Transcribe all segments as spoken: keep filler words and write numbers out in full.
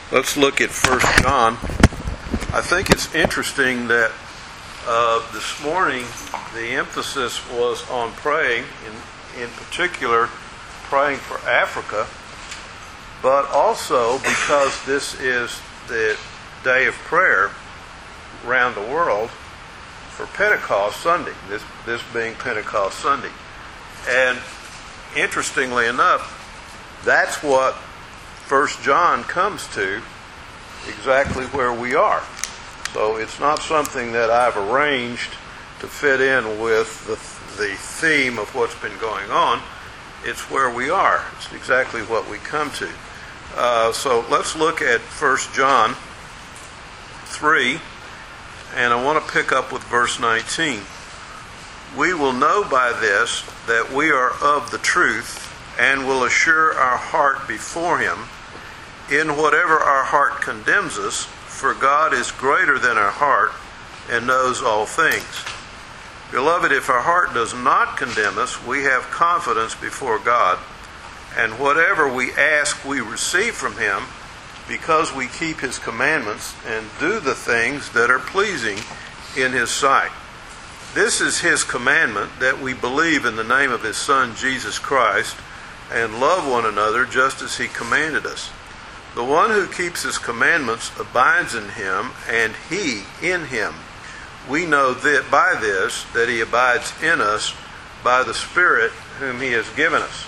Let's look at First John. I think it's interesting that uh, this morning the emphasis was on praying, in, in particular praying for Africa, but also because this is the day of prayer around the world for Pentecost Sunday, this, this being Pentecost Sunday. And interestingly enough, that's what First John comes to, exactly where we are. So it's not something that I've arranged to fit in with the, the theme of what's been going on. It's where we are. It's exactly what we come to. Uh, so let's look at First John three, and I want to pick up with verse nineteen. We will know by this that we are of the truth, and will assure our heart before Him in whatever our heart condemns us, for God is greater than our heart and knows all things. Beloved, if our heart does not condemn us, we have confidence before God, and whatever we ask we receive from Him, because we keep His commandments and do the things that are pleasing in His sight. This is His commandment, that we believe in the name of His Son, Jesus Christ, and love one another just as He commanded us. The one who keeps His commandments abides in Him, and He in him. We know that by this, that He abides in us by the Spirit whom He has given us.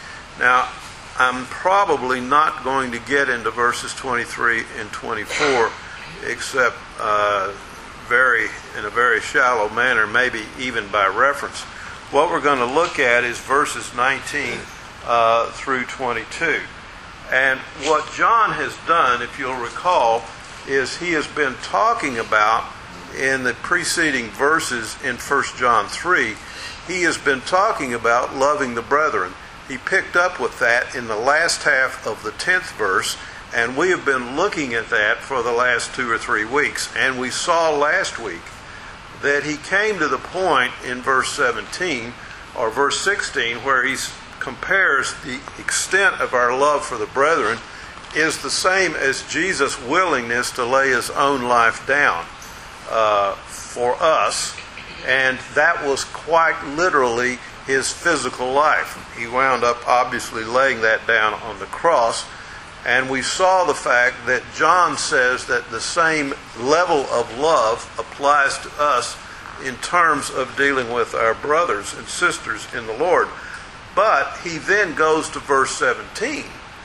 Now, I'm probably not going to get into verses twenty-three and twenty-four, except uh, very in a very shallow manner, maybe even by reference. What we're going to look at is verses nineteen uh, through twenty-two. And what John has done, if you'll recall, is he has been talking about in the preceding verses in First John three, he has been talking about loving the brethren. He picked up with that in the last half of the tenth verse, and we have been looking at that for the last two or three weeks. And we saw last week that he came to the point in verse seventeen or verse sixteen where he compares the extent of our love for the brethren is the same as Jesus' willingness to lay His own life down uh, for us. And that was quite literally His physical life. He wound up obviously laying that down on the cross. And we saw the fact that John says that the same level of love applies to us in terms of dealing with our brothers and sisters in the Lord. But he then goes to verse seventeen,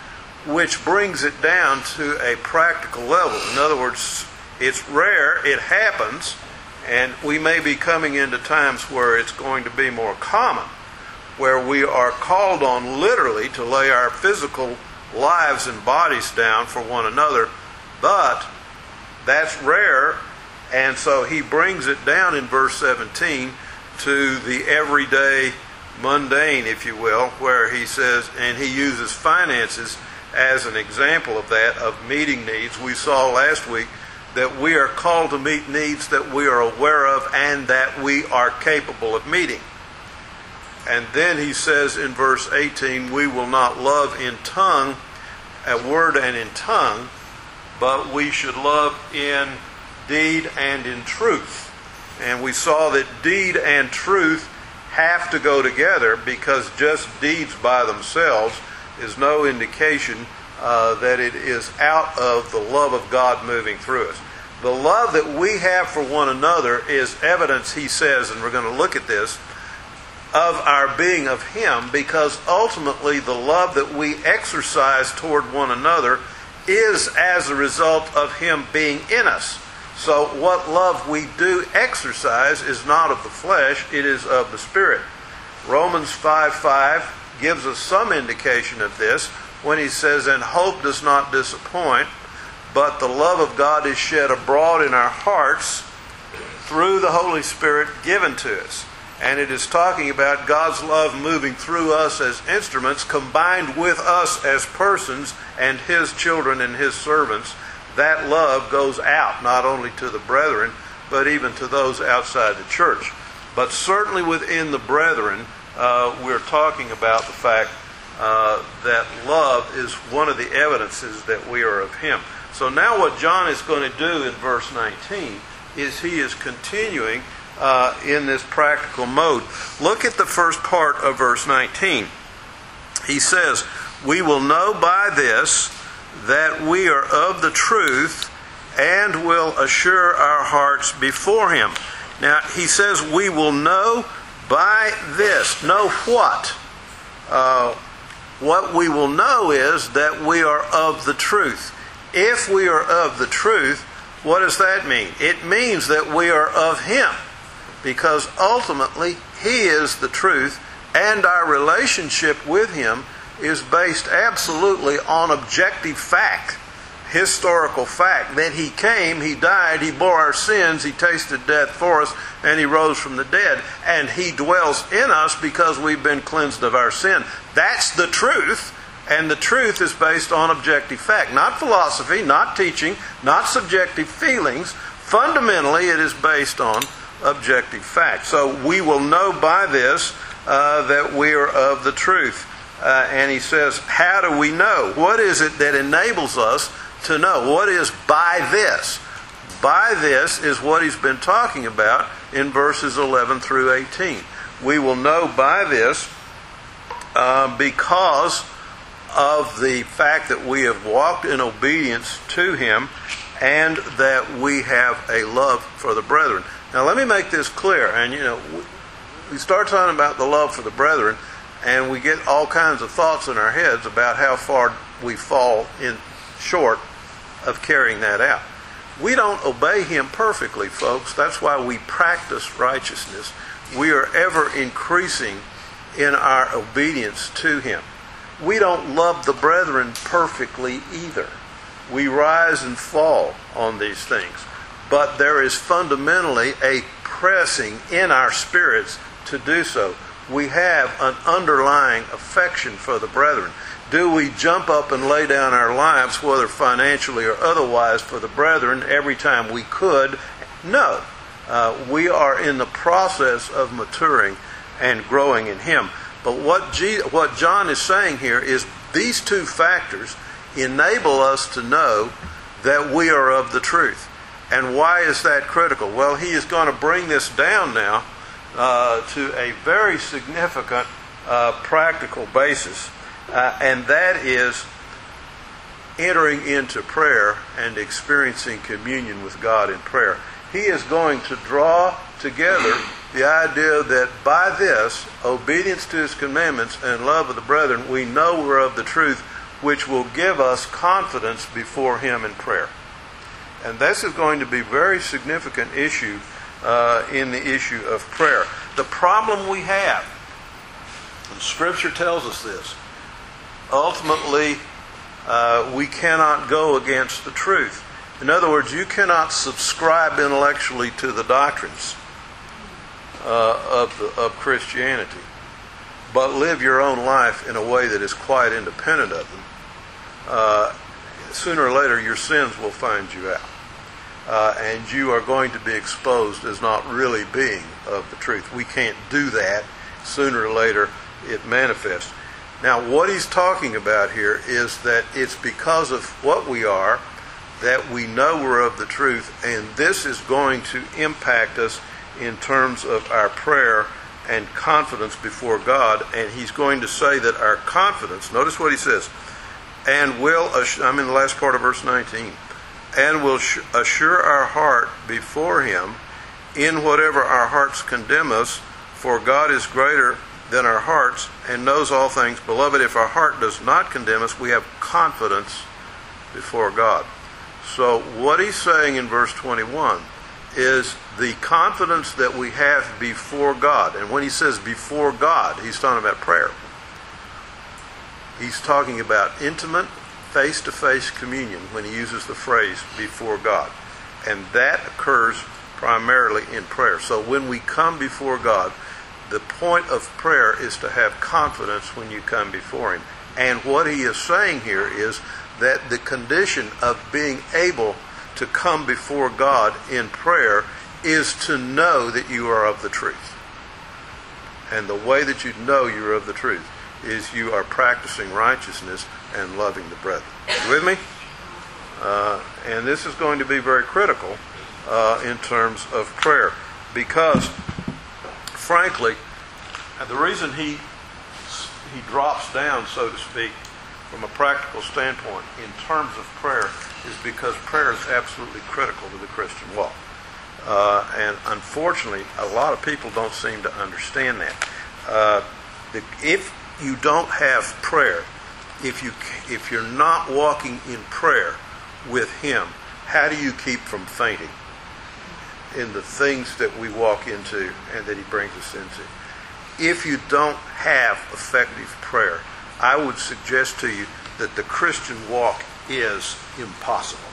which brings it down to a practical level. In other words, it's rare, it happens, and we may be coming into times where it's going to be more common, where we are called on literally to lay our physical lives and bodies down for one another, but that's rare, and so he brings it down in verse seventeen to the everyday mundane, if you will, where he says, and he uses finances as an example of that, of meeting needs. We saw last week that we are called to meet needs that we are aware of and that we are capable of meeting. And then he says in verse eighteen, we will not love in tongue, at word and in tongue, but we should love in deed and in truth. And we saw that deed and truth have to go together, because just deeds by themselves is no indication uh, that it is out of the love of God moving through us. The love that we have for one another is evidence, he says, and we're going to look at this, of our being of Him, because ultimately the love that we exercise toward one another is as a result of Him being in us. So what love we do exercise is not of the flesh, it is of the Spirit. Romans five five gives us some indication of this when he says, and hope does not disappoint, but the love of God is shed abroad in our hearts through the Holy Spirit given to us. And it is talking about God's love moving through us as instruments, combined with us as persons and His children and His servants. That love goes out not only to the brethren, but even to those outside the church. But certainly within the brethren, uh, we're talking about the fact uh, that love is one of the evidences that we are of Him. So now what John is going to do in verse nineteen is he is continuing uh, in this practical mode. Look at the first part of verse nineteen. He says, "We will know by this that we are of the truth and will assure our hearts before Him." Now, he says we will know by this. Know what? Uh, what we will know is that we are of the truth. If we are of the truth, what does that mean? It means that we are of Him, because ultimately He is the truth, and our relationship with Him is based absolutely on objective fact, historical fact, that He came, He died, He bore our sins, He tasted death for us, and He rose from the dead, and He dwells in us because we've been cleansed of our sin. That's the truth, and the truth is based on objective fact, not philosophy, not teaching, not subjective feelings. Fundamentally, it is based on objective fact. So we will know by this uh, that we are of the truth. Uh, and he says, how do we know? What is it that enables us to know? What is by this? By this is what he's been talking about in verses eleven through eighteen. We will know by this uh, because of the fact that we have walked in obedience to Him and that we have a love for the brethren. Now let me make this clear. And you know, we start talking about the love for the brethren, and we get all kinds of thoughts in our heads about how far we fall in short of carrying that out. We don't obey Him perfectly, folks. That's why we practice righteousness. We are ever increasing in our obedience to Him. We don't love the brethren perfectly either. We rise and fall on these things. But there is fundamentally a pressing in our spirits to do so. We have an underlying affection for the brethren. Do we jump up and lay down our lives, whether financially or otherwise, for the brethren every time we could? No. Uh, we are in the process of maturing and growing in Him. But what, G- what John is saying here is these two factors enable us to know that we are of the truth. And why is that critical? Well, he is going to bring this down now uh, to a very significant uh, practical basis. Uh, and that is entering into prayer and experiencing communion with God in prayer. He is going to draw together the idea that by this, obedience to His commandments and love of the brethren, we know we're of the truth, which will give us confidence before Him in prayer. And this is going to be a very significant issue uh, in the issue of prayer. The problem we have, and Scripture tells us this, ultimately uh, we cannot go against the truth. In other words, you cannot subscribe intellectually to the doctrines uh, of, the, of Christianity, but live your own life in a way that is quite independent of them. Uh, sooner or later, your sins will find you out. Uh, and you are going to be exposed as not really being of the truth. We can't do that. Sooner or later, it manifests. Now, what he's talking about here is that it's because of what we are that we know we're of the truth, and this is going to impact us in terms of our prayer and confidence before God. And he's going to say that our confidence, notice what he says, and will, I'm in the last part of verse nineteen, and will assure our heart before Him in whatever our hearts condemn us, for God is greater than our hearts and knows all things. Beloved, if our heart does not condemn us, we have confidence before God. So what he's saying in verse twenty-one is the confidence that we have before God. And when he says before God, he's talking about prayer. He's talking about intimate, face-to-face communion when he uses the phrase before God. And that occurs primarily in prayer. So when we come before God, the point of prayer is to have confidence when you come before Him. And what he is saying here is that the condition of being able to come before God in prayer is to know that you are of the truth. And the way that you know you're of the truth is you are practicing righteousness and loving the brethren. You with me? Uh, and this is going to be very critical uh, in terms of prayer, because, frankly, the reason he he drops down, so to speak, from a practical standpoint in terms of prayer is because prayer is absolutely critical to the Christian walk. Uh, and unfortunately, a lot of people don't seem to understand that. Uh, the, if you don't have prayer, if you if you're not walking in prayer with Him, how do you keep from fainting in the things that we walk into and that He brings us into? If you don't have effective prayer, I would suggest to you that the Christian walk is impossible,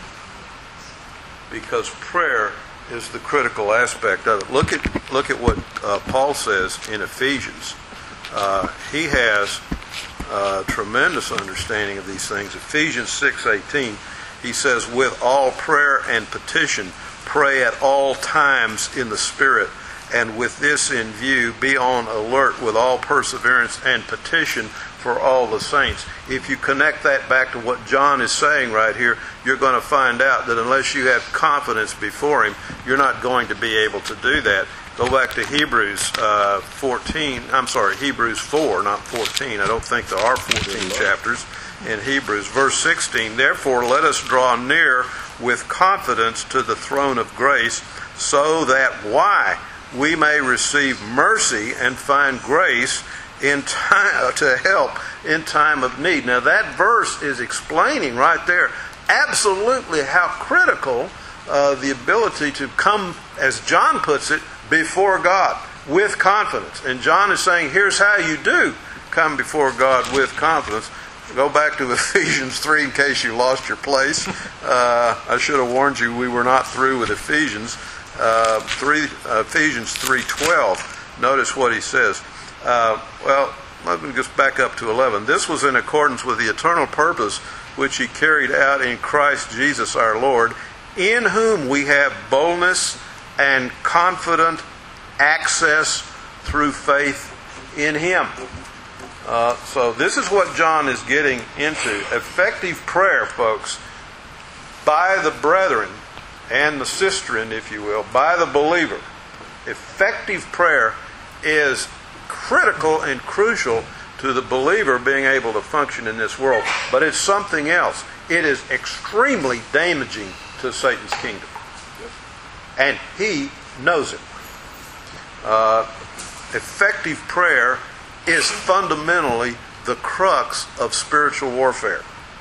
because prayer is the critical aspect of it. Look at look at what uh, Paul says in Ephesians. Uh, he has a tremendous understanding of these things. Ephesians six eighteen, he says, "With all prayer and petition, pray at all times in the Spirit, and with this in view, be on alert with all perseverance and petition for all the saints." If you connect that back to what John is saying right here, you're going to find out that unless you have confidence before Him, you're not going to be able to do that. Go back to Hebrews uh, fourteen. I'm sorry, Hebrews four, not fourteen. I don't think there are fourteen chapters in Hebrews. Verse sixteen, "Therefore let us draw near with confidence to the throne of grace, so that," why? "we may receive mercy and find grace in time to help in time of need." Now that verse is explaining right there absolutely how critical uh, the ability to come, as John puts it, before God with confidence. And John is saying, here's how you do come before God with confidence. Go back to Ephesians three in case you lost your place. Uh, I should have warned you we were not through with Ephesians. Uh, three, uh, Ephesians three twelve. Notice what he says. Uh, well, let me just back up to eleven. "This was in accordance with the eternal purpose which He carried out in Christ Jesus our Lord, in whom we have boldness and confident access through faith in Him." Uh, so this is what John is getting into. Effective prayer, folks, by the brethren and the sistren, if you will, by the believer. Effective prayer is critical and crucial to the believer being able to function in this world. But it's something else. It is extremely damaging to Satan's kingdom. And he knows it. Uh, effective prayer is fundamentally the crux of spiritual warfare.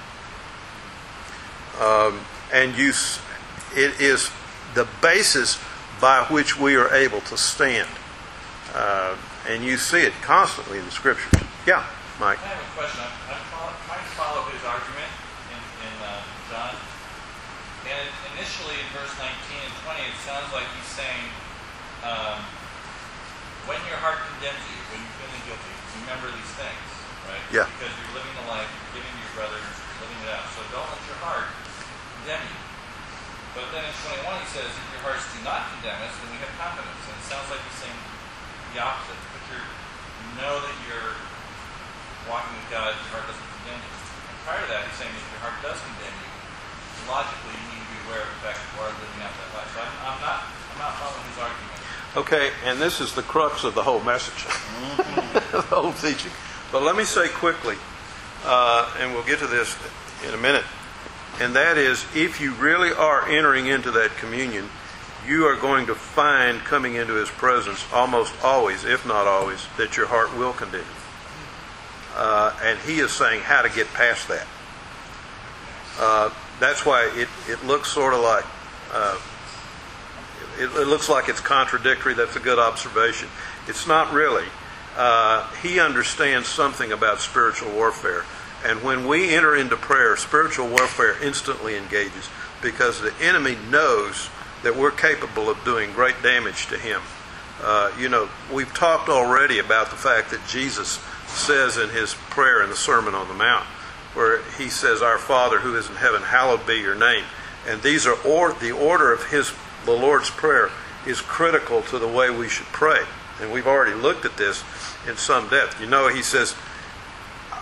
Um, and you, it is the basis by which we are able to stand. Uh, and you see it constantly in the Scriptures. Yeah, Mike. I have a question. I'm, I'm follow, trying to follow his argument in, in uh, John. And initially in verse nineteen and twenty, it sounds like he's saying, um, when your heart condemns you, when you're feeling guilty, remember these things, right? Yeah. Because you're living the life, you're giving to your brothers, you're living it out. So don't let your heart condemn you. But then in twenty-one he says, if your hearts do not condemn us, then we have confidence. And it sounds like he's saying the opposite. But you know that you're walking with God, your heart doesn't condemn you. And prior to that, he's saying if your heart does condemn you, logically you need to be aware of the fact that you are living out that life. So I'm, I'm not I'm not following his argument. Okay, and this is the crux of the whole message, the whole teaching. But let me say quickly, uh, and we'll get to this in a minute, and that is, if you really are entering into that communion, you are going to find coming into His presence almost always, if not always, that your heart will condemn you. Uh, and He is saying how to get past that. Uh, that's why it, it looks sort of like, uh, it, it looks like it's contradictory. That's a good observation. It's not really. Uh, he understands something about spiritual warfare. And when we enter into prayer, spiritual warfare instantly engages, because the enemy knows that we're capable of doing great damage to him. Uh, you know, we've talked already about the fact that Jesus says in His prayer in the Sermon on the Mount, where He says, "Our Father who is in heaven, hallowed be your name." And these are or, the order of His, the Lord's Prayer is critical to the way we should pray. And we've already looked at this in some depth. You know, He says,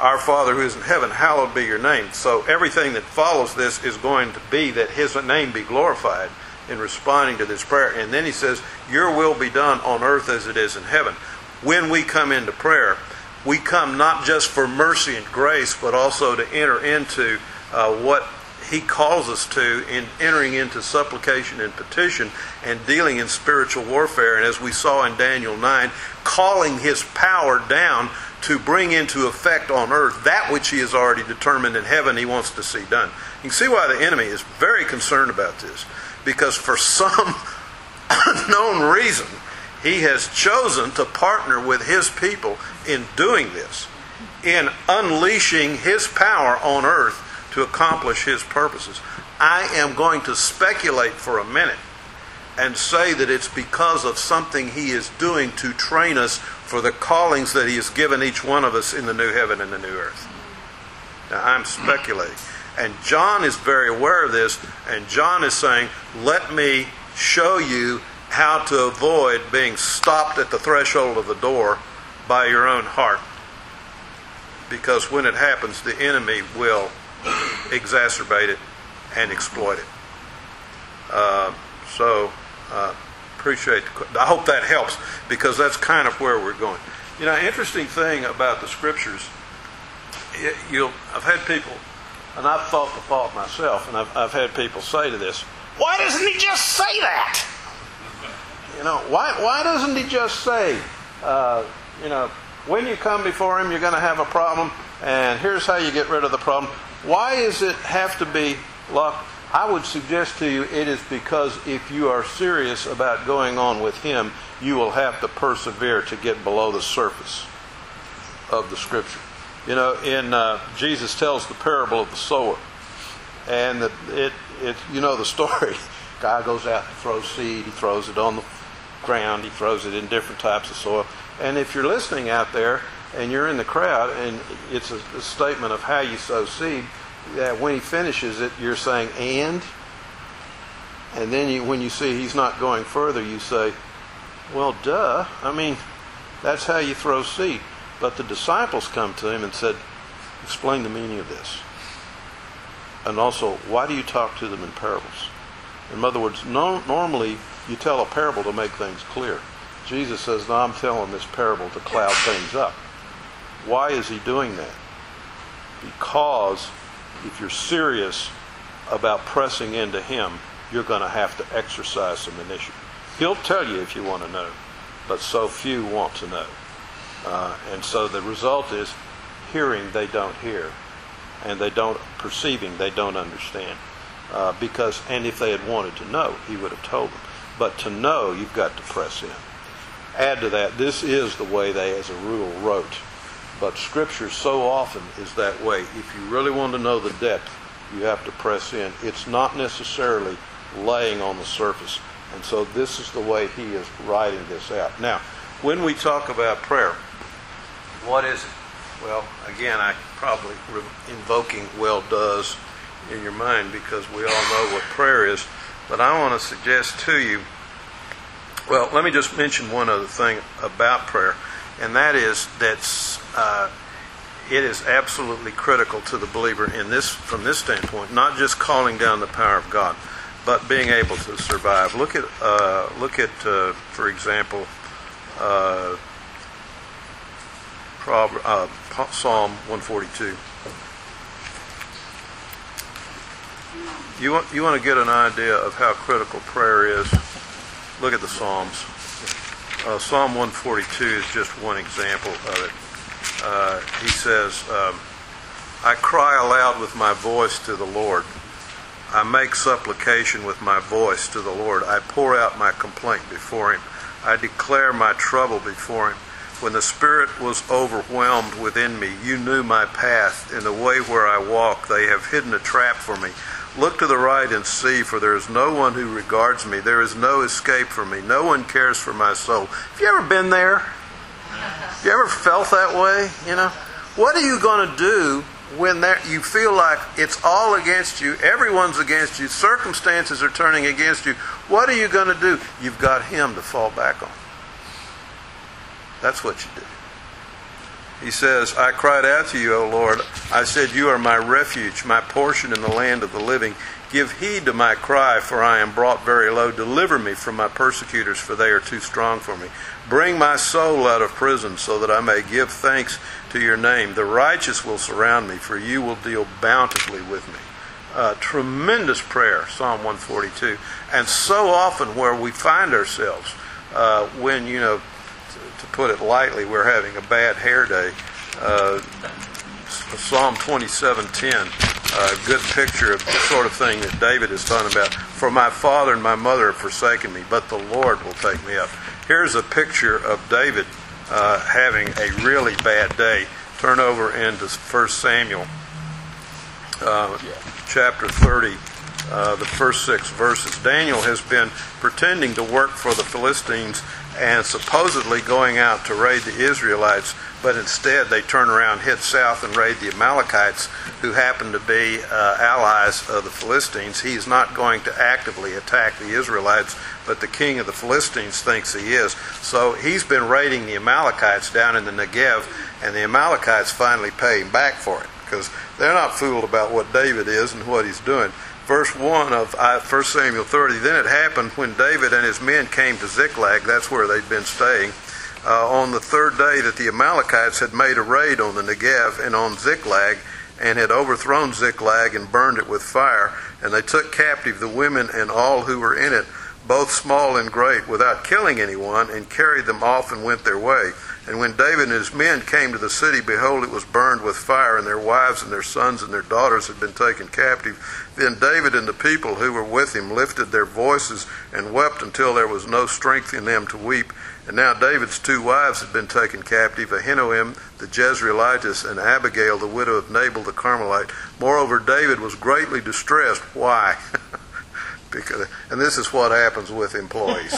our Father who is in heaven, hallowed be your name. So everything that follows this is going to be that his name be glorified in responding to this prayer. And then he says, your will be done on earth as it is in heaven. When we come into prayer, we come not just for mercy and grace, but also to enter into uh, what he calls us to in entering into supplication and petition and dealing in spiritual warfare. And as we saw in Daniel nine, calling his power down to bring into effect on earth that which he has already determined in heaven he wants to see done. You can see why the enemy is very concerned about this, because for some unknown reason he has chosen to partner with his people in doing this, in unleashing his power on earth to accomplish his purposes. I am going to speculate for a minute and say that it's because of something he is doing to train us for the callings that he has given each one of us in the new heaven and the new earth. Now, I'm speculating. And John is very aware of this, and John is saying, let me show you how to avoid being stopped at the threshold of the door by your own heart. Because when it happens, the enemy will exacerbate it and exploit it. Uh, so, uh, appreciate the, I hope that helps, because that's kind of where we're going. You know, interesting thing about the Scriptures, it, you'll, I've had people, and I've thought the thought myself, and I've, I've had people say to this, why doesn't he just say that? You know, why why doesn't he just say, uh, you know, when you come before him, you're going to have a problem, and here's how you get rid of the problem. Why does it have to be locked? I would suggest to you it is because if you are serious about going on with him, you will have to persevere to get below the surface of the Scripture. You know, in uh, Jesus tells the parable of the sower, and the, it it you know the story. Guy goes out to throw seed. He throws it on the ground. He throws it in different types of soil. And if you're listening out there and you're in the crowd, and it's a, a statement of how you sow seed, that when he finishes it, you're saying, and? And then you, when you see he's not going further, you say, well, duh. I mean, that's how you throw seed. But the disciples come to him and said, explain the meaning of this. And also, why do you talk to them in parables? In other words, no, normally you tell a parable to make things clear. Jesus says, no, I'm telling this parable to cloud things up. Why is he doing that? Because if you're serious about pressing into him, you're going to have to exercise some initiative. He'll tell you if you want to know, but so few want to know. Uh, and so the result is hearing they don't hear, and they don't perceiving they don't understand. Uh, because and if they had wanted to know, he would have told them. But to know, you've got to press in. Add to that, this is the way they, as a rule, wrote. But Scripture so often is that way. If you really want to know the depth, you have to press in. It's not necessarily laying on the surface. And so this is the way he is writing this out. Now, when we talk about prayer, what is it? Well, again, I probably re- invoking well does in your mind, because we all know what prayer is. But I want to suggest to you, well, let me just mention one other thing about prayer, and that is that uh, it is absolutely critical to the believer in this, from this standpoint, not just calling down the power of God, but being able to survive. Look at, uh, look at, uh, for example, uh, Prob- uh, Psalm one forty-two. You want you want to get an idea of how critical prayer is? Look at the Psalms. Uh, Psalm one forty-two is just one example of it. Uh, he says, um, I cry aloud with my voice to the Lord. I make supplication with my voice to the Lord. I pour out my complaint before him. I declare my trouble before him. When the spirit was overwhelmed within me, you knew my path. In the way where I walk, they have hidden a trap for me. Look to the right and see, for there is no one who regards me. There is no escape for me. No one cares for my soul. Have you ever been there? Have you ever felt that way? You know, what are you going to do when there, you feel like it's all against you, everyone's against you, circumstances are turning against you? What are you going to do? You've got him to fall back on. That's what you do. He says, I cried out to you, O Lord. I said, you are my refuge, my portion in the land of the living. Give heed to my cry, for I am brought very low. Deliver me from my persecutors, for they are too strong for me. Bring my soul out of prison, so that I may give thanks to your name. The righteous will surround me, for you will deal bountifully with me. Uh, tremendous prayer, Psalm one forty-two. And so often where we find ourselves, uh, when, you know, to, to put it lightly, we're having a bad hair day. Uh, Psalm twenty-seven ten, a good picture of the sort of thing that David is talking about. For my father and my mother have forsaken me, but the Lord will take me up. Here's a picture of David uh, having a really bad day. Turn over into First Samuel, uh, chapter thirty, uh, the first six verses. Daniel has been pretending to work for the Philistines and supposedly going out to raid the Israelites, but instead they turn around, head south, and raid the Amalekites, who happen to be uh, allies of the Philistines. He's not going to actively attack the Israelites, but the king of the Philistines thinks he is. So he's been raiding the Amalekites down in the Negev, and the Amalekites finally pay him back for it, because they're not fooled about what David is and what he's doing. Verse one of First Samuel thirty, then it happened when David and his men came to Ziklag, that's where they'd been staying, uh, on the third day that the Amalekites had made a raid on the Negev and on Ziklag, and had overthrown Ziklag and burned it with fire, and they took captive the women and all who were in it, both small and great, without killing anyone, and carried them off and went their way. And when David and his men came to the city, behold, it was burned with fire, and their wives and their sons and their daughters had been taken captive. Then David and the people who were with him lifted their voices and wept until there was no strength in them to weep. And now David's two wives had been taken captive, Ahinoam the Jezreelitess and Abigail the widow of Nabal the Carmelite. Moreover, David was greatly distressed. Why? because, and this is what happens with employees.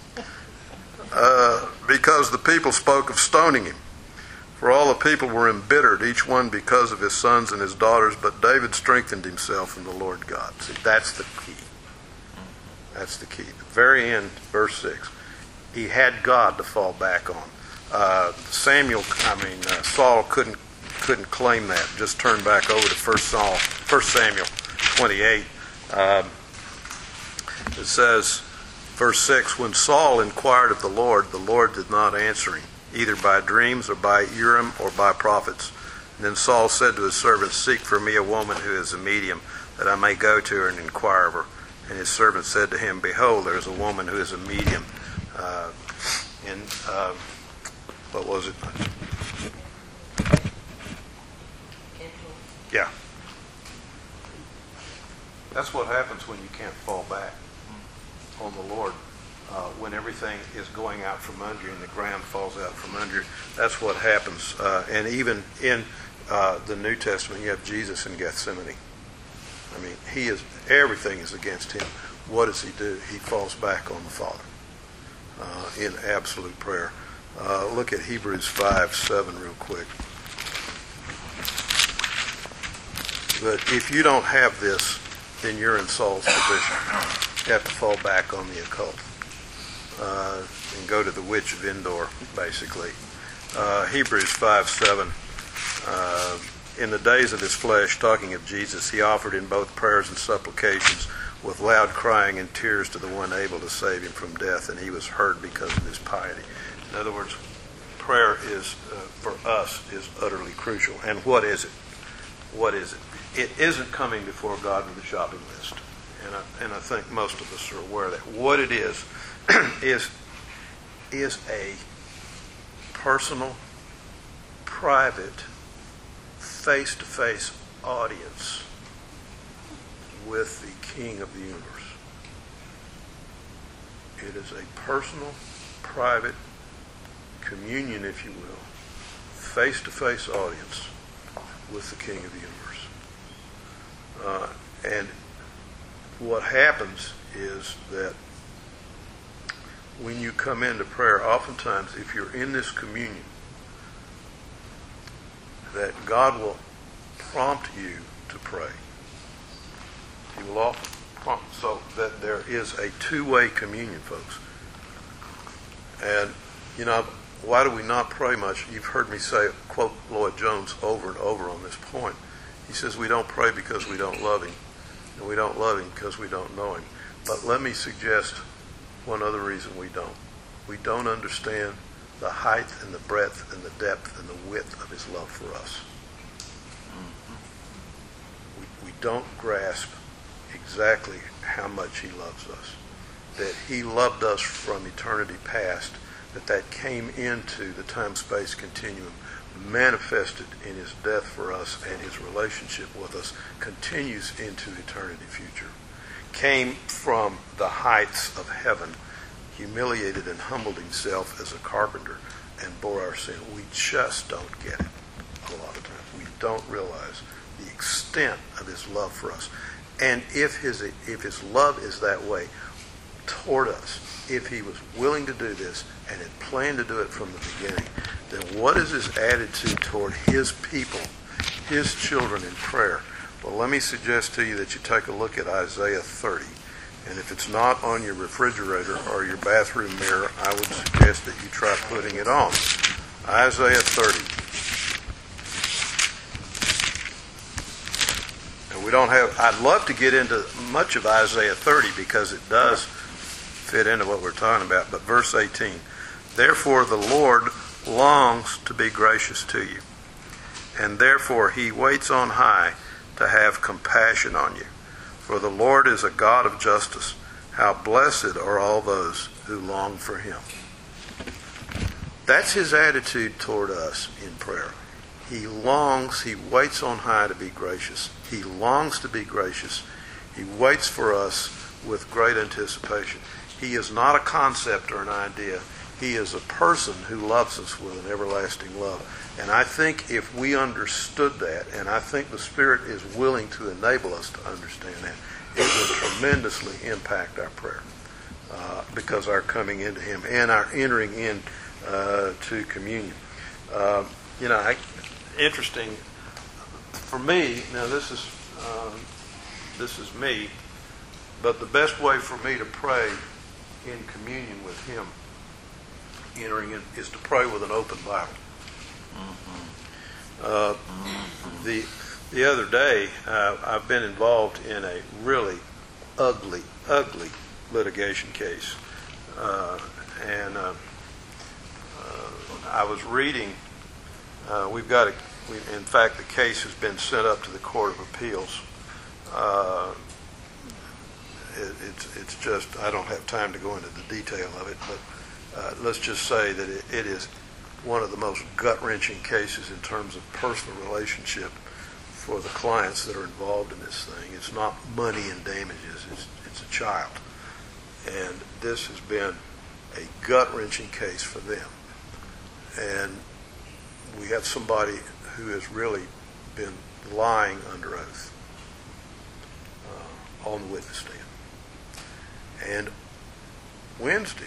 Uh, because the people spoke of stoning him. For all the people were embittered, each one because of his sons and his daughters, but David strengthened himself in the Lord God. See, that's the key. That's the key. The very end, verse six. He had God to fall back on. Uh, Samuel, I mean, uh, Saul couldn't couldn't claim that. Just turn back over to First Saul, First Samuel twenty-eight. Uh, it says, verse six, when Saul inquired of the Lord, the Lord did not answer him, either by dreams or by Urim or by prophets. And then Saul said to his servants, seek for me a woman who is a medium, that I may go to her and inquire of her. And his servant said to him, behold, there is a woman who is a medium. Uh, and uh, what was it? Yeah. That's what happens when you can't fall back on the Lord. Uh, when everything is going out from under you and the ground falls out from under you. That's what happens. Uh, and even in uh, the New Testament, you have Jesus in Gethsemane. I mean, he is everything is against him. What does he do? He falls back on the Father uh, in absolute prayer. Uh, look at Hebrews five seven real quick. But if you don't have this, then you're in Saul's position. You have to fall back on the occult. Uh, and go to the witch of Endor, basically. Uh, Hebrews five seven. Uh, in the days of his flesh, talking of Jesus, he offered in both prayers and supplications with loud crying and tears to the one able to save him from death, and he was heard because of his piety. In other words, prayer is, uh, for us, is utterly crucial. And what is it? What is it? It isn't coming before God with a shopping list. And I, and I think most of us are aware of that. What it is, is is a personal, private, face-to-face audience with the King of the universe. It is a personal, private communion, if you will, face-to-face audience with the King of the universe. Uh, and what happens is that when you come into prayer, oftentimes, if you're in this communion, that God will prompt you to pray. He will often prompt, so that there is a two-way communion, folks. And, you know, why do we not pray much? You've heard me say, quote Lloyd Jones over and over on this point. He says we don't pray because we don't love him, and we don't love him because we don't know him. But let me suggest one other reason we don't. We don't understand the height and the breadth and the depth and the width of his love for us. We, we don't grasp exactly how much he loves us. That he loved us from eternity past, that that came into the time-space continuum, manifested in his death for us, and his relationship with us continues into eternity future. Came from the heights of heaven, humiliated and humbled himself as a carpenter, and bore our sin. We just don't get it a lot of times. We don't realize the extent of his love for us. And if his if his love is that way toward us, if he was willing to do this and had planned to do it from the beginning, then what is his attitude toward his people, his children in prayer? Well, let me suggest to you that you take a look at Isaiah thirty. And if it's not on your refrigerator or your bathroom mirror, I would suggest that you try putting it on. Isaiah thirty. And we don't have, I'd love to get into much of Isaiah thirty because it does fit into what we're talking about. But verse eighteen, therefore the Lord longs to be gracious to you, and therefore he waits on high to have compassion on you. For the Lord is a God of justice. How blessed are all those who long for him. That's his attitude toward us in prayer. He longs, he waits on high to be gracious. He longs to be gracious. He waits for us with great anticipation. He is not a concept or an idea. He is a person who loves us with an everlasting love. And I think if we understood that, and I think the Spirit is willing to enable us to understand that, it will tremendously impact our prayer. Uh, because our coming into him and our entering in uh, to communion. Uh, you know, I, interesting for me, now this is, uh, this is me, but the best way for me to pray in communion with him, entering in, is to pray with an open Bible. Uh, the the other day, uh, I've been involved in a really ugly, ugly litigation case, uh, and uh, uh, I was reading. Uh, we've got a. We, in fact, the case has been sent up to the Court of Appeals. Uh, it, it's it's just I don't have time to go into the detail of it, but uh, let's just say that it, it is one of the most gut-wrenching cases in terms of personal relationship for the clients that are involved in this thing. It's not money and damages, it's, it's a child. And this has been a gut-wrenching case for them. And we have somebody who has really been lying under oath uh, on the witness stand. And Wednesday,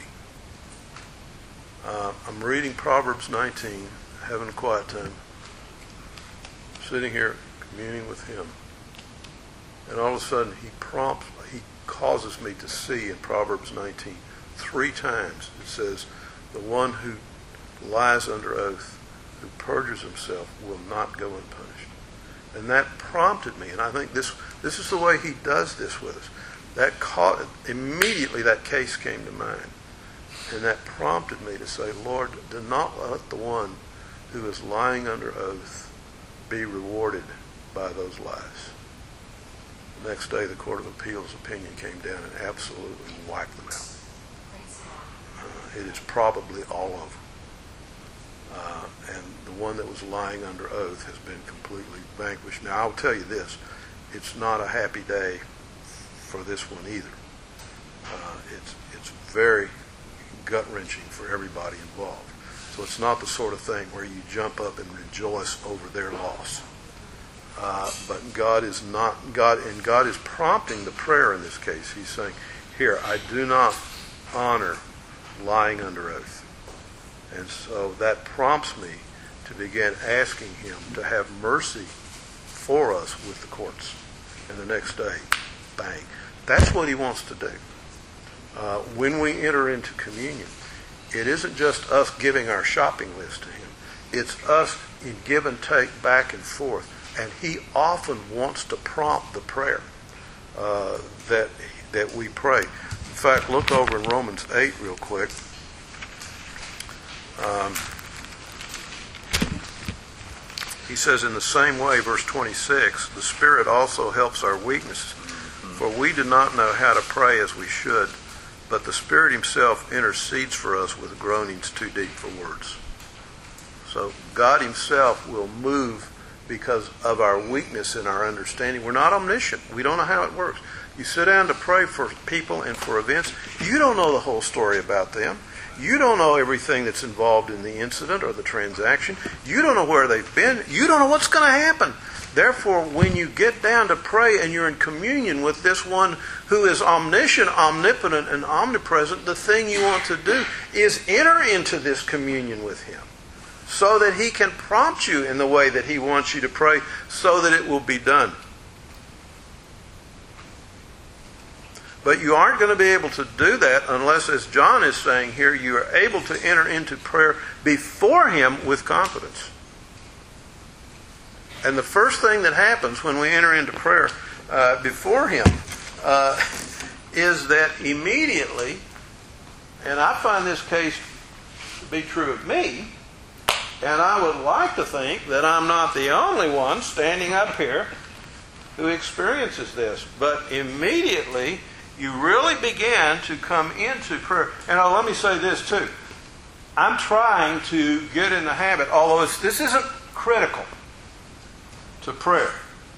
Uh, I'm reading Proverbs nineteen, having a quiet time, sitting here communing with him, and all of a sudden he prompts, he causes me to see in Proverbs nineteen three times it says, "The one who lies under oath, who perjures himself, will not go unpunished." And that prompted me, and I think this this is the way he does this with us. That caught, immediately that case came to mind. And that prompted me to say, Lord, do not let the one who is lying under oath be rewarded by those lies. The next day, the Court of Appeals opinion came down and absolutely wiped them out. Uh, it is probably all of them. Uh, and the one that was lying under oath has been completely vanquished. Now, I'll tell you this. It's not a happy day for this one either. Uh, it's it's very gut-wrenching for everybody involved. So it's not the sort of thing where you jump up and rejoice over their loss. Uh, but God is not, God, and God is prompting the prayer in this case. He's saying, here, I do not honor lying under oath. And so that prompts me to begin asking him to have mercy for us with the courts. And the next day, bang. That's what he wants to do. Uh, when we enter into communion, it isn't just us giving our shopping list to him. It's us in give and take back and forth. And he often wants to prompt the prayer uh, that that we pray. In fact, look over in Romans eight real quick. Um, he says, in the same way, verse twenty-six, the Spirit also helps our weaknesses. For we do not know how to pray as we should, but the Spirit himself intercedes for us with groanings too deep for words. So God himself will move because of our weakness in our understanding. We're not omniscient. We don't know how it works. You sit down to pray for people and for events. You don't know the whole story about them. You don't know everything that's involved in the incident or the transaction. You don't know where they've been. You don't know what's going to happen. Therefore, when you get down to pray and you're in communion with this one who is omniscient, omnipotent, and omnipresent, the thing you want to do is enter into this communion with him so that he can prompt you in the way that he wants you to pray so that it will be done. But you aren't going to be able to do that unless, as John is saying here, you are able to enter into prayer before him with confidence. And the first thing that happens when we enter into prayer uh, before him uh, is that immediately, and I find this case to be true of me, and I would like to think that I'm not the only one standing up here who experiences this, but immediately you really begin to come into prayer. And uh, let me say this too. I'm trying to get in the habit, although it's, this isn't critical to prayer.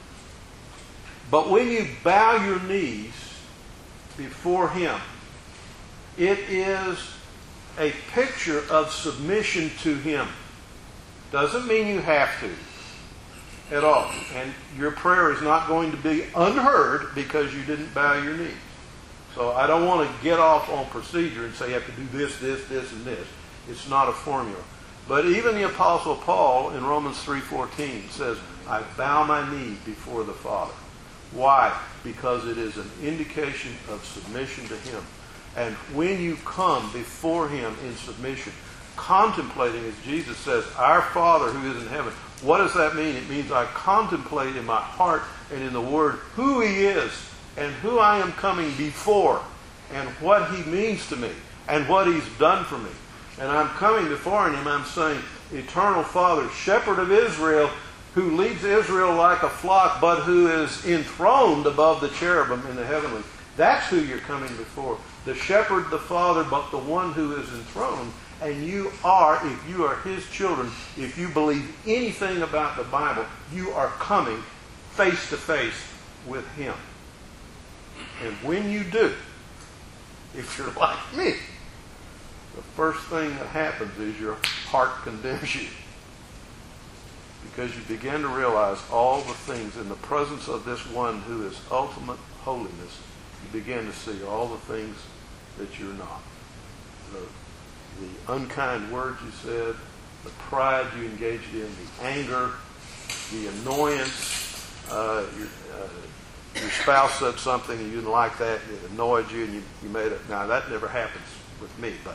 But when you bow your knees before him, it is a picture of submission to him. Doesn't mean you have to at all. And your prayer is not going to be unheard because you didn't bow your knees. So I don't want to get off on procedure and say you have to do this, this, this, and this. It's not a formula. But even the Apostle Paul in Romans three fourteen says, I bow my knee before the Father. Why? Because it is an indication of submission to him. And when you come before him in submission, contemplating, as Jesus says, our Father who is in heaven, what does that mean? It means I contemplate in my heart and in the Word who he is and who I am coming before and what he means to me and what he's done for me. And I'm coming before him, I'm saying, Eternal Father, Shepherd of Israel, who leads Israel like a flock, but who is enthroned above the cherubim in the heavenly. That's who you're coming before. The Shepherd, the Father, but the one who is enthroned. And you are, if you are his children, if you believe anything about the Bible, you are coming face to face with him. And when you do, if you're like me, the first thing that happens is your heart condemns you. Because you begin to realize all the things in the presence of this one who is ultimate holiness. You begin to see all the things that you're not. The, the unkind words you said, the pride you engaged in, the anger, the annoyance. Uh, your, uh, your spouse said something and you didn't like that, and it annoyed you, and you, you made it. Now, that never happens with me, but...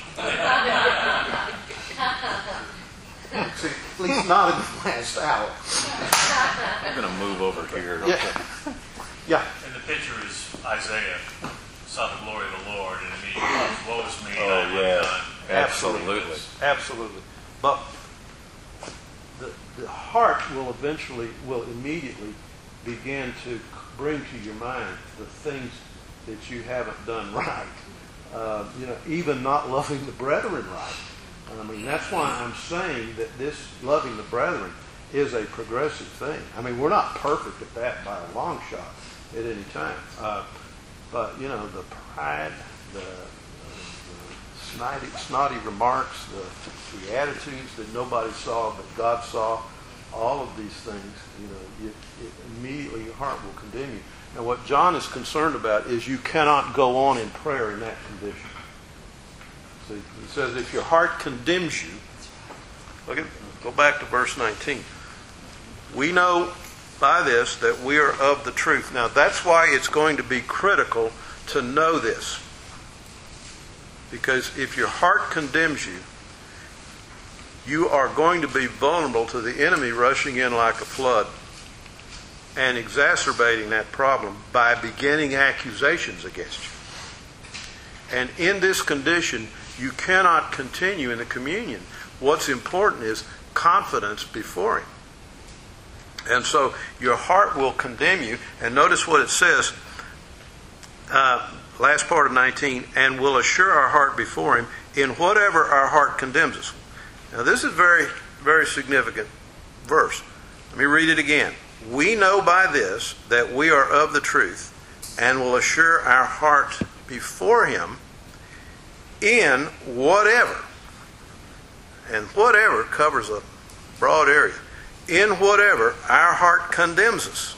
See, at least not in the last hour. I'm going to move over here. Yeah. Yeah. And the picture is Isaiah saw the glory of the Lord, and immediately goes, woe is me, Oh, I am yeah. undone. Absolutely. Absolutely. But the, the heart will eventually, will immediately begin to bring to your mind the things that you haven't done right. Uh, you know, even not loving the brethren right. I mean, that's why I'm saying that this loving the brethren is a progressive thing. I mean, we're not perfect at that by a long shot at any time. Uh, but, you know, the pride, the, the snotty, snotty remarks, the, the attitudes that nobody saw but God saw, all of these things, you know, it, it immediately your heart will condemn you. Now, what John is concerned about is you cannot go on in prayer in that condition. See, he says, if your heart condemns you, look at, go back to verse nineteen. We know by this that we are of the truth. Now, that's why it's going to be critical to know this. Because if your heart condemns you, you are going to be vulnerable to the enemy rushing in like a flood and exacerbating that problem by beginning accusations against you. And in this condition, you cannot continue in the communion. What's important is confidence before Him. And so your heart will condemn you. And notice what it says, uh, last part of nineteen, and will assure our heart before Him in whatever our heart condemns us. Now this is very, very significant verse. Let me read it again. We know by this that we are of the truth, and will assure our heart before Him in whatever. And whatever covers a broad area. In whatever our heart condemns us.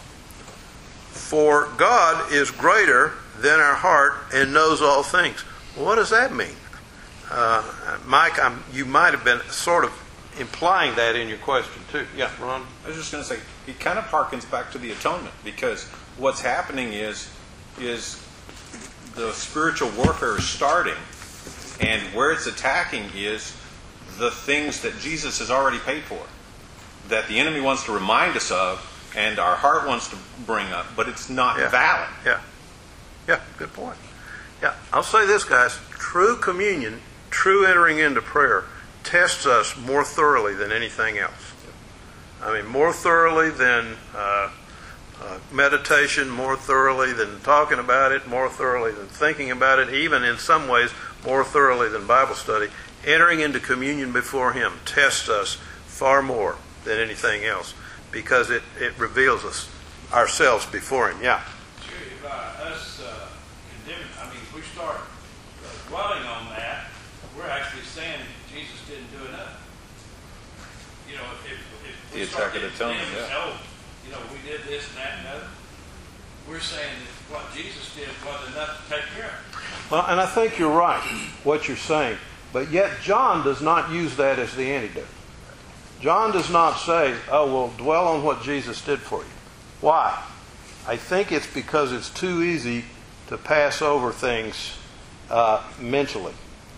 For God is greater than our heart and knows all things. Well, what does that mean? Uh, Mike, I'm, you might have been sort of implying that in your question too. Yeah, Ron? I was just going to say, it kind of harkens back to the atonement, because what's happening is, is the spiritual warfare is starting, and where it's attacking is the things that Jesus has already paid for, that the enemy wants to remind us of, and our heart wants to bring up, but it's not Yeah. valid. Yeah. Yeah, good point. Yeah, I'll say this, guys. True communion, true entering into prayer, tests us more thoroughly than anything else. I mean, more thoroughly than uh, uh, meditation, more thoroughly than talking about it, more thoroughly than thinking about it, even in some ways more thoroughly than Bible study. Entering into communion before Him tests us far more than anything else, because it, it reveals us ourselves before Him. Yeah. Sure, by us uh, condemning, I mean, if we start uh, dwelling on that, we're actually saying Jesus didn't do enough. You know, if, if, if we The start attack of the getting tongue, condemned, yeah. oh, you know, we did this and that and other, we're saying that what Jesus did wasn't enough to take care of it. Well, and I think you're right, what you're saying. But yet John does not use that as the antidote. John does not say, oh, well, dwell on what Jesus did for you. Why? I think it's because it's too easy to pass over things uh, mentally.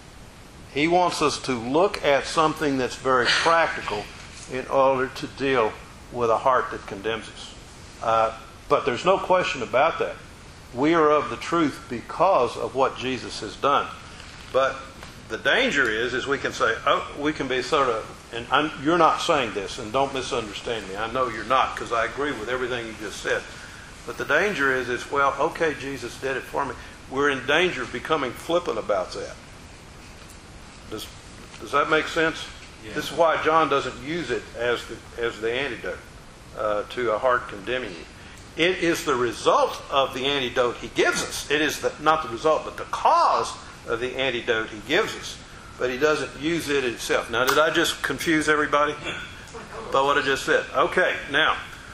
He wants us to look at something that's very practical in order to deal with a heart that condemns us. Uh, but there's no question about that. We are of the truth because of what Jesus has done. But the danger is, is we can say, oh, we can be sort of, and I'm, you're not saying this, and don't misunderstand me. I know you're not, because I agree with everything you just said. But the danger is, is, well, okay, Jesus did it for me. We're in danger of becoming flippant about that. Does, does that make sense? Yeah. This is why John doesn't use it as the, as the antidote uh, to a heart condemning you. It is the result of the antidote He gives us. It is the, not the result, but the cause of the antidote He gives us. But He doesn't use it itself. Now, did I just confuse everybody by what I just said? Okay, now,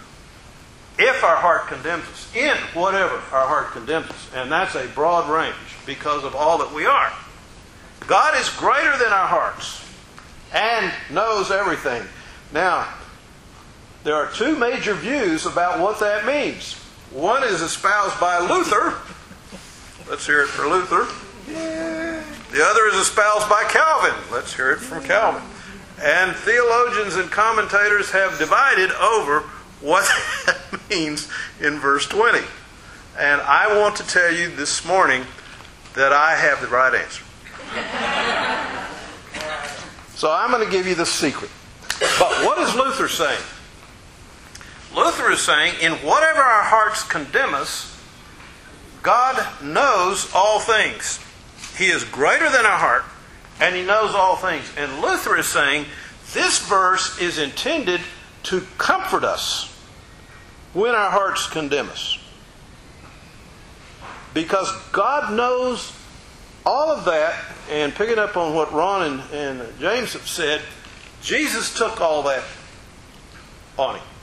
if our heart condemns us, in whatever our heart condemns us, and that's a broad range because of all that we are, God is greater than our hearts and knows everything. Now, there are two major views about what that means. One is espoused by Luther. Let's hear it for Luther. The other is espoused by Calvin. Let's hear it from Calvin. And theologians and commentators have divided over what that means in verse twenty. And I want to tell you this morning that I have the right answer. So I'm going to give you the secret. But what is Luther saying? Luther is saying, in whatever our hearts condemn us, God knows all things. He is greater than our heart, and He knows all things. And Luther is saying, this verse is intended to comfort us when our hearts condemn us. Because God knows all of that, and picking up on what Ron and, and James have said, Jesus took all that on Him.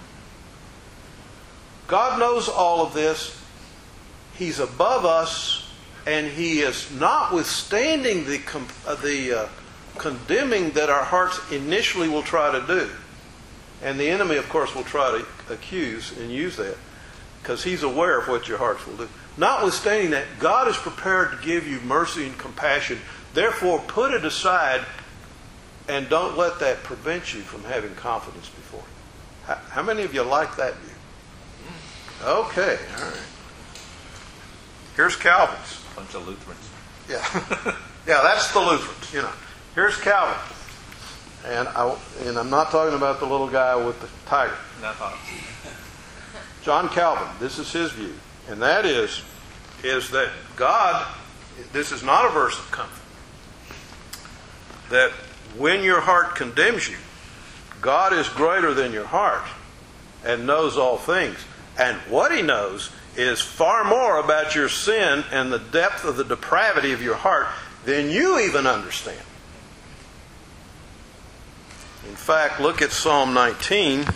God knows all of this. He's above us, and He is notwithstanding the, uh, the uh, condemning that our hearts initially will try to do. And the enemy, of course, will try to accuse and use that. because he's aware of what your hearts will do. Notwithstanding that, God is prepared to give you mercy and compassion. Therefore, put it aside and don't let that prevent you from having confidence before him. How, how many of you like that view? Okay, all right. Here's Calvin's. Bunch of Lutherans. Yeah, yeah, that's the Lutherans. You know, here's Calvin, and I and I'm not talking about the little guy with the tiger. Not hot. John Calvin. This is his view, and that is, is that God. This is not a verse of comfort. That when your heart condemns you, God is greater than your heart, and knows all things, and what He knows is far more about your sin and the depth of the depravity of your heart than you even understand. In fact, look at Psalm nineteen.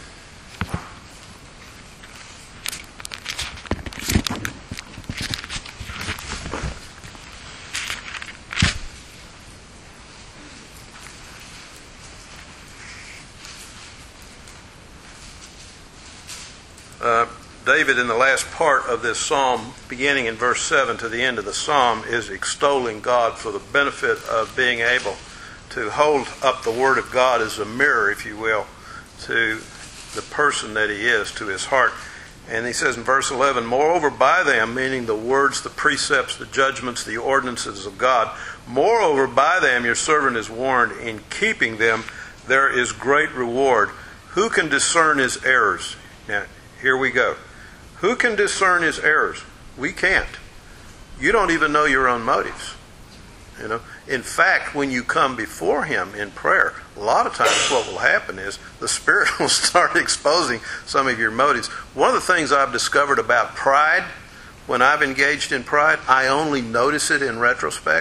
Uh, David, in the last part of this psalm, beginning in verse seven to the end of the psalm, is extolling God for the benefit of being able to hold up the Word of God as a mirror, if you will, to the person that he is, to his heart. And he says in verse eleven, moreover by them, meaning the words, the precepts, the judgments, the ordinances of God, moreover by them your servant is warned, in keeping them there is great reward. Who can discern his errors? Now, here we go. Who can discern his errors? We can't. You don't even know your own motives. You know. In fact, when you come before him in prayer, a lot of times what will happen is the Spirit will start exposing some of your motives. One of the things I've discovered about pride, when I've engaged in pride, I only notice it in retrospect.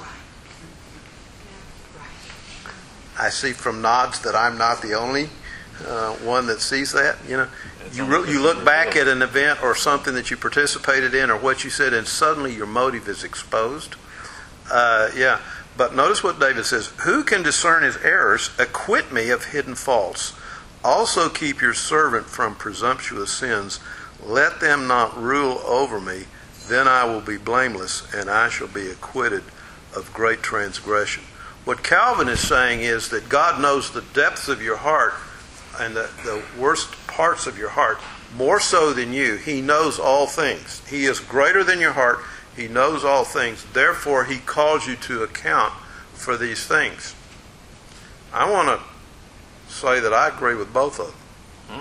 I see from nods that I'm not the only uh, one that sees that. You know, you re- you look back at an event or something that you participated in or what you said, and suddenly your motive is exposed. Uh, yeah, but notice what David says. Who can discern his errors? Acquit me of hidden faults. Also keep your servant from presumptuous sins. Let them not rule over me. Then I will be blameless, and I shall be acquitted of great transgression. What Calvin is saying is that God knows the depths of your heart and the, the worst parts of your heart more so than you. He knows all things. He is greater than your heart. He knows all things. Therefore, he calls you to account for these things. I want to say that I agree with both of them.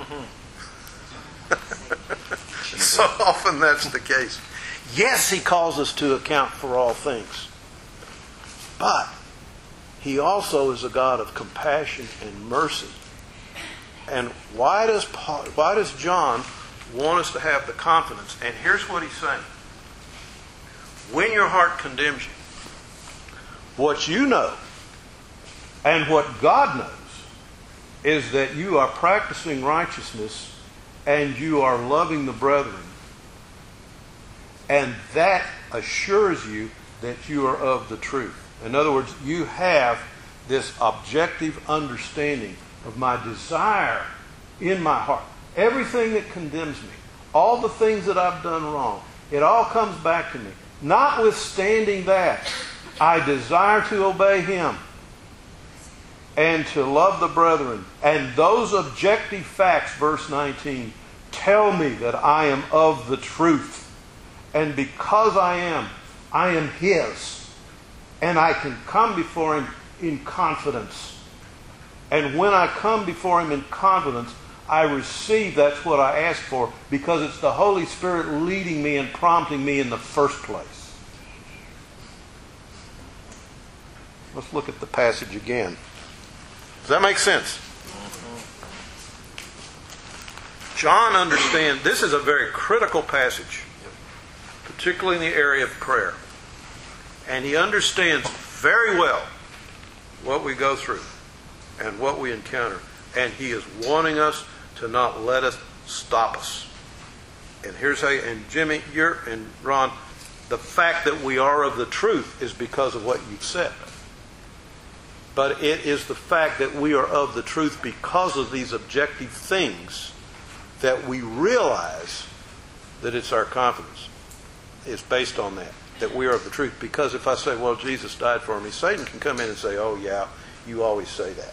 Mm-hmm. So often that's the case. Yes, he calls us to account for all things. But he also is a God of compassion and mercy. And why does Paul, why does John want us to have the confidence? And here's what he's saying. When your heart condemns you, what you know and what God knows is that you are practicing righteousness and you are loving the brethren. And that assures you that you are of the truth. In other words, you have this objective understanding of my desire in my heart. Everything that condemns me, all the things that I've done wrong, it all comes back to me. Notwithstanding that, I desire to obey Him and to love the brethren. And those objective facts, verse nineteen, tell me that I am of the truth. And because I am, I am His. And I can come before Him in confidence. And when I come before Him in confidence, I receive that's what I ask for, because it's the Holy Spirit leading me and prompting me in the first place. Let's look at the passage again. Does that make sense? John understands this is a very critical passage, particularly in the area of prayer. And he understands very well what we go through and what we encounter. And he is wanting us to not let it stop us. And here's how you, and Jimmy, you're, and Ron, the fact that we are of the truth is because of what you've said. But it is the fact that we are of the truth because of these objective things that we realize that it's our confidence. It's based on that, that we are of the truth. Because if I say, well, Jesus died for me, Satan can come in and say, oh, yeah, you always say that.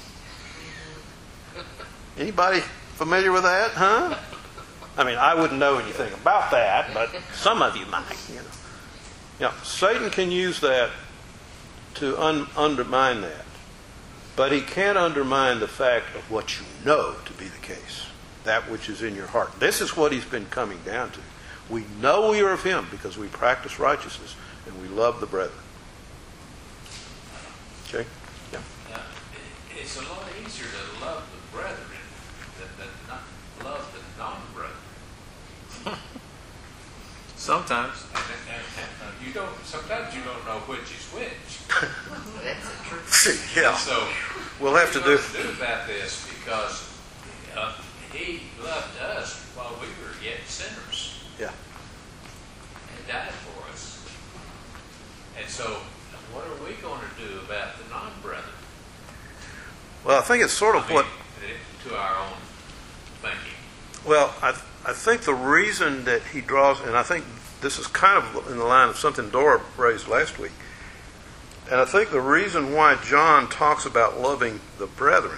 Anybody familiar with that, huh? I mean, I wouldn't know anything about that, but some of you might, you know. Yeah, Satan can use that to un- undermine that. But he can't undermine the fact of what you know to be the case, that which is in your heart. This is what he's been coming down to. We know we are of him because we practice righteousness and we love the brethren. Okay? Yeah. Now, it's a lot easier to love the brethren than to not love the non-brethren. Sometimes. And, and, and you don't. Sometimes you don't know which is which. That's true. Yeah. And so We'll have to what do. to do about this because uh, he loved us while we were yet sinners. Yeah. And died for us. And so, what are we going to do about the non-brethren? Well, I think it's sort of I mean, what. to our own thinking. Well, I I think the reason that he draws, and I think this is kind of in the line of something Dora raised last week, and I think the reason why John talks about loving the brethren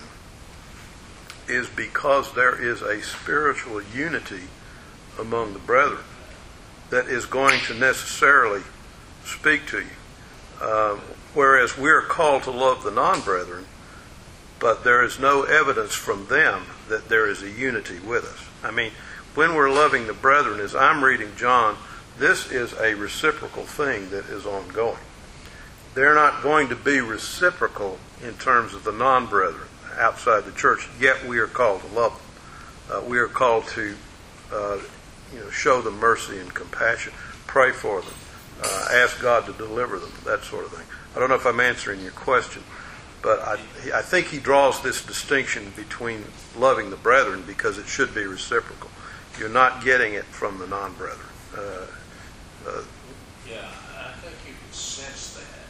is because there is a spiritual unity among the brethren that is going to necessarily speak to you. Uh, whereas we're called to love the non-brethren, but there is no evidence from them that there is a unity with us. I mean, when we're loving the brethren, as I'm reading John, this is a reciprocal thing that is ongoing. They're not going to be reciprocal in terms of the non-brethren outside the church, yet we are called to love them. Uh, we are called to uh, you know, show them mercy and compassion, pray for them, uh, ask God to deliver them, that sort of thing. I don't know if I'm answering your question, but I, I think he draws this distinction between loving the brethren because it should be reciprocal. You're not getting it from the non-brethren. Uh, uh, Yeah, I think you can sense that.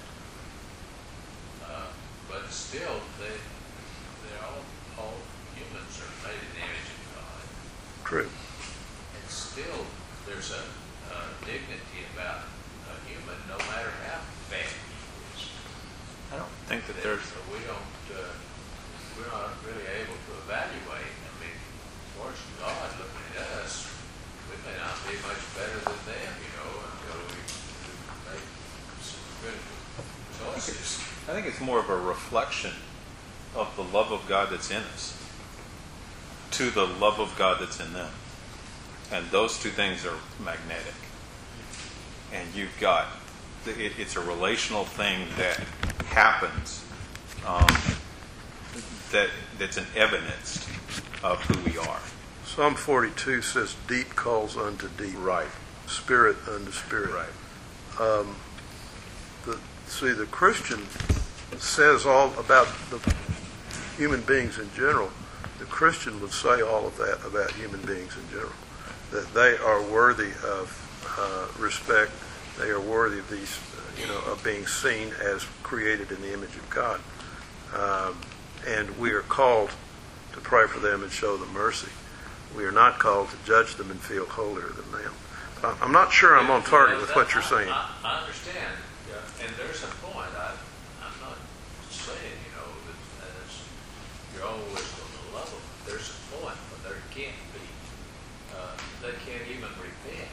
Uh, but still, they, they're all, all humans are made in the image of God. true. And still, there's a, a dignity about a human, no matter how bad he is. I don't think that That there's. we don't, uh, we're not really able to evaluate. I mean, as far as God looking at us, we may not be much better than them, you know, until we, we make some good choices. I think it's more of a reflection of the love of God that's in us to the love of God that's in them. And those two things are magnetic. And you've got, it, it's a relational thing that happens um, that that's an evidence of who we are. Psalm forty-two says, deep calls unto deep. Right. Spirit unto spirit. Right. Um, the, see, the Christian says all about the human beings in general. The Christian would say all of that about human beings in general. That they are worthy of uh, respect. They are worthy of these, uh, you know, of being seen as created in the image of God. Um, and we are called to pray for them and show them mercy. We are not called to judge them and feel holier than them. But I'm not sure I'm on target with what you're saying. I, I understand, and there's a point. I, I'm not saying, you know, that as you're always going to love them. There's a point, but there can't be. Uh, they can't even repent,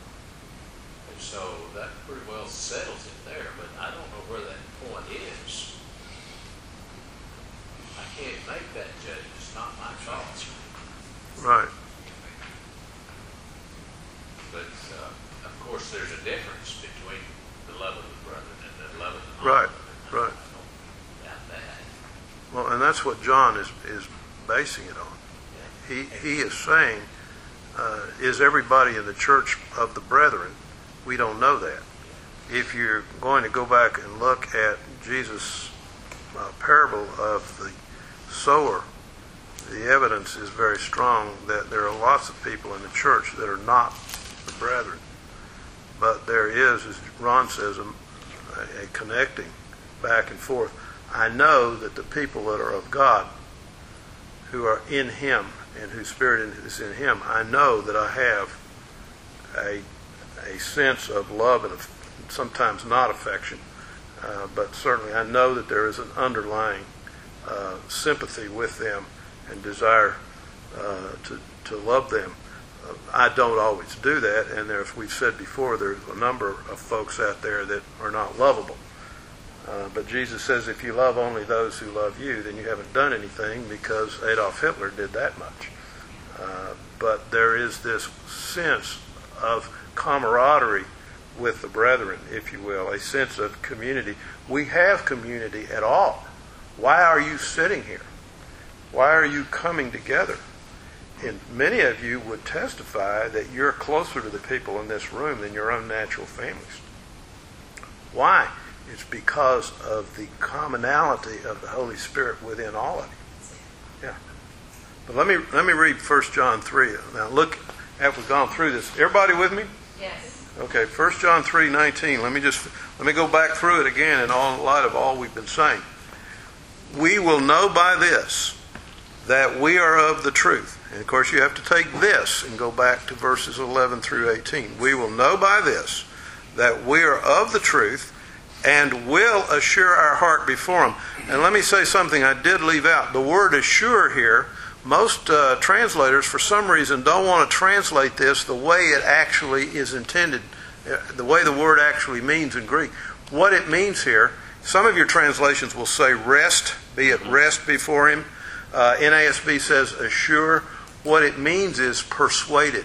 and so that pretty well settles it there. But I don't know where that point is. I can't make that judgment. It's not my call. Right. But, uh, of course, there's a difference between the love of the brethren and the love of the Right, non-brethren. right. I don't doubt that. Well, and that's what John is, is basing it on. He, he is saying, uh, is everybody in the church of the brethren? We don't know that. If you're going to go back and look at Jesus' uh, parable of the sower, the evidence is very strong that there are lots of people in the church that are not the brethren. But there is, as Ron says, a, a connecting back and forth. I know that the people that are of God, who are in Him and whose spirit is in Him, I know that I have a, a sense of love and sometimes not affection, uh, but certainly I know that there is an underlying uh, sympathy with them and desire uh, to, to love them. Uh, I don't always do that, and there, as we've said before, there's a number of folks out there that are not lovable. Uh, but Jesus says if you love only those who love you, then you haven't done anything, because Adolf Hitler did that much. Uh, but there is this sense of camaraderie with the brethren, if you will, a sense of community. We have community at all. Why are you sitting here? Why are you coming together? And many of you would testify that you're closer to the people in this room than your own natural families. Why? It's because of the commonality of the Holy Spirit within all of you. Yeah. But let me let me read First John three. Now look, after we've gone through this, everybody with me? Yes. Okay, First John three nineteen. Let me just let me go back through it again in all light of all we've been saying. We will know by this that we are of the truth. And of course you have to take this and go back to verses eleven through eighteen. We will know by this that we are of the truth, and will assure our heart before Him. And let me say something I did leave out. The word assure here, most uh, translators for some reason don't want to translate this the way it actually is intended, the way the word actually means in Greek. What it means here, some of your translations will say rest, be at rest before Him. Uh, N A S B says assure. What it means is persuaded.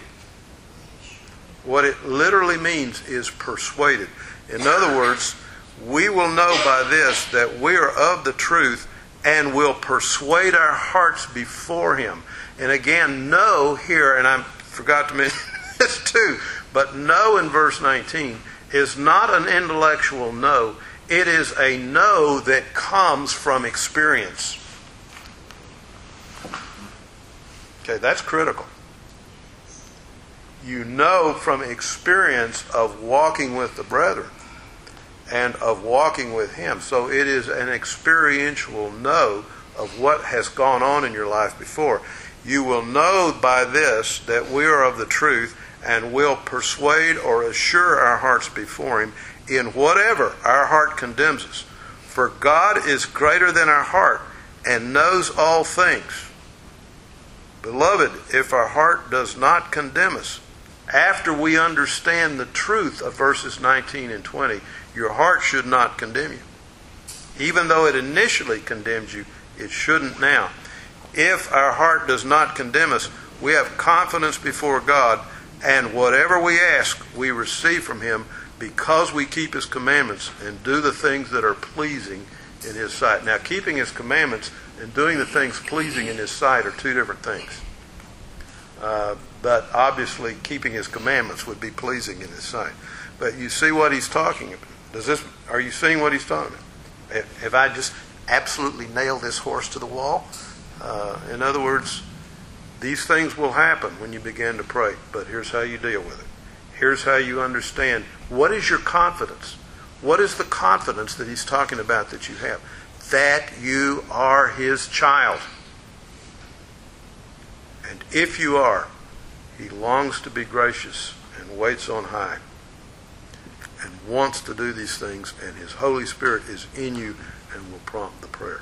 What it literally means is persuaded. In other words, we will know by this that we are of the truth and will persuade our hearts before Him. And again, know here, and I forgot to mention this too, but know in verse nineteen is not an intellectual know. It is a know that comes from experience. Okay, that's critical. You know from experience of walking with the brethren and of walking with Him. So it is an experiential know of what has gone on in your life before. You will know by this that we are of the truth and will persuade or assure our hearts before Him in whatever our heart condemns us. For God is greater than our heart and knows all things. Beloved, if our heart does not condemn us, after we understand the truth of verses nineteen and twenty, your heart should not condemn you. Even though it initially condemns you, it shouldn't now. If our heart does not condemn us, we have confidence before God, and whatever we ask, we receive from Him, because we keep His commandments and do the things that are pleasing in His sight. Now, keeping His commandments and doing the things pleasing in His sight are two different things. Uh, but obviously, keeping His commandments would be pleasing in His sight. But you see what He's talking about. Does this? Are you seeing what He's talking about? Have I just absolutely nailed this horse to the wall? Uh, in other words, these things will happen when you begin to pray. But here's how you deal with it. Here's how you understand. What is your confidence? What is the confidence that He's talking about that you have? That you are His child. And if you are, He longs to be gracious and waits on high and wants to do these things, and His Holy Spirit is in you and will prompt the prayer.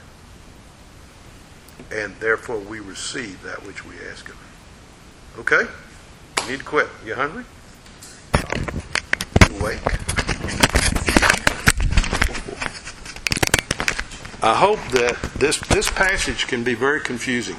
And therefore we receive that which we ask of Him. Okay? You need to quit. You hungry? You awake? I hope that this, this passage can be very confusing.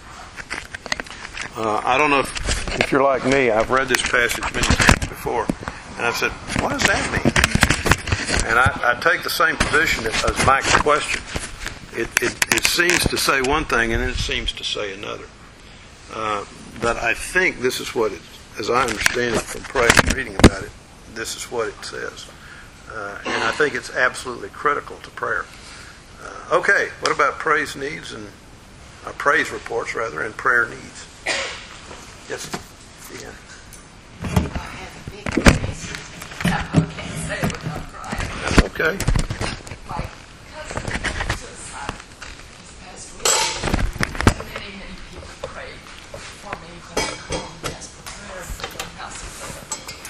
Uh, I don't know if, if you're like me. I've read this passage many times before, and I've said, what does that mean? And I, I take the same position as Mike's question. It, it, it seems to say one thing, and it seems to say another. Uh, but I think this is what it, as I understand it from praying and reading about it, this is what it says. Uh, and I think it's absolutely critical to prayer. Uh, okay, what about praise needs and uh, praise reports rather, and prayer needs? Yes, yeah. I have a big praise. I can't say it without crying. That's okay. My cousin committed suicide this past week. Many, many people prayed for me when I called and asked for prayer for the house of prayer.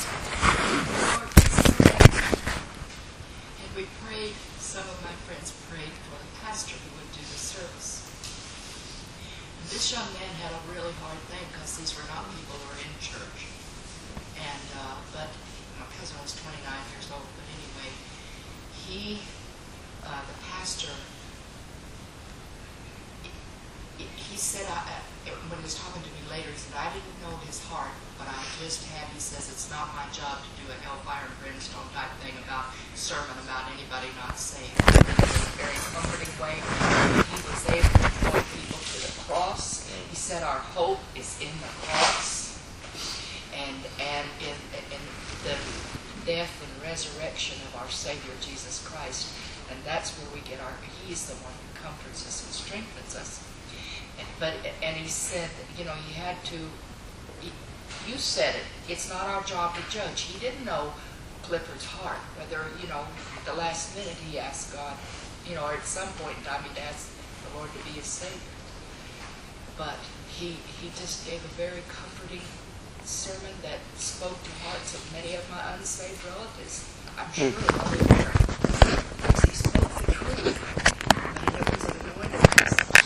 this young man had a really hard thing because these were not people who were in church. And, uh, but my cousin was twenty-nine years old, but anyway, he, uh, the pastor, he, he said, I, when he was talking to me later, he said, I didn't know his heart, but I just had, he says, it's not my job to do a hellfire and brimstone type thing about sermon about anybody not saved. It was a very comforting way. He was able to point people to the cross. He said our hope is in the cross and and in, in the death and resurrection of our Savior Jesus Christ. And that's where we get our, he's the one who comforts us and strengthens us. But, and he said, you know, he had to, he, you said it, it's not our job to judge. He didn't know Clifford's heart, whether, you know, at the last minute he asked God, you know, or at some point in time he'd asked the Lord to be his Savior. But he, he just gave a very comforting sermon that spoke to hearts of many of my unsaved relatives. I'm sure all the there. Because he spoke the truth. But it was an anointed message.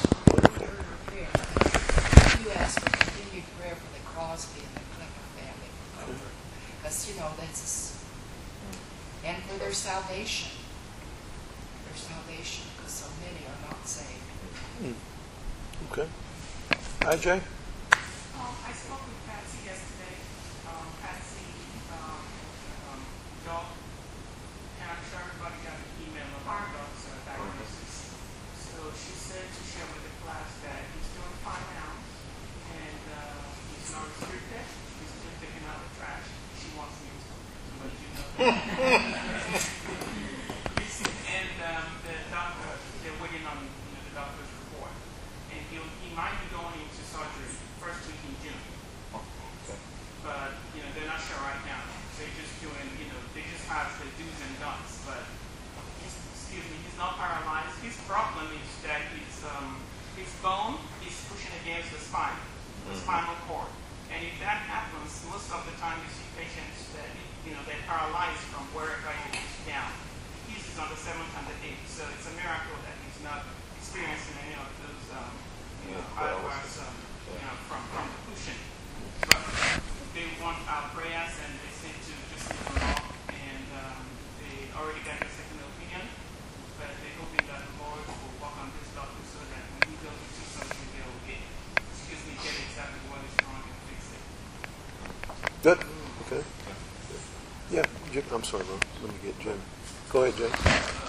You asked for continued prayer for the Crosby and the Clifford family. Because, you know, that's, and for their salvation. Their salvation, because so many are not saved. Okay. Hi, Jay. Um, I spoke with Patsy yesterday. Um, Patsy, um, um, dog, and I'm sure everybody got an email about dog's uh, diagnosis. So she said to share with the class that he's doing fine now, and uh, he's not restricted. He's still taking out the trash. She wants me to let you know that. And um, the doctor, they're waiting on you know, the doctor's report. And he'll, he might be going into surgery first week in June. But, you know, they're not sure right now. They're just doing, you know, they just have the do's and don'ts. But, he's, excuse me, he's not paralyzed. His problem is that his, um, his bone is pushing against the spine, the spinal cord. And if that happens, most of the time you see patients that, you know, they're paralyzed from wherever it is down. His is on the seventh and the eighth. So it's a miracle that he's not experiencing any of those, um, you know, otherwise, um, you know, from, from the pushing. But they want our prayers, and they say to just leave them off, and um, they already got a second opinion, but they're hoping that the Lord will work on this doctor so that when he goes into something, they'll get, excuse me, get exactly what is wrong and fix it. Good. Okay. Yeah, Jim. I'm sorry, Ron. Let me get Jim. Go ahead, Jim.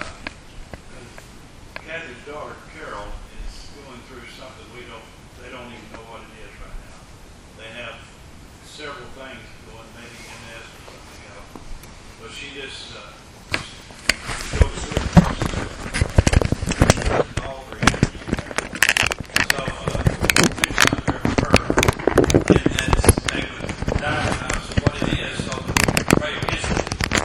Kathy's daughter, Carol, is going through something we don't, they don't even know what it is right now. They have several things going, maybe M S or something else. But she just, uh, she goes through the process of all her energy. So, uh, we found her for her. And that's, they would diagnose what it is so that we can pray against it.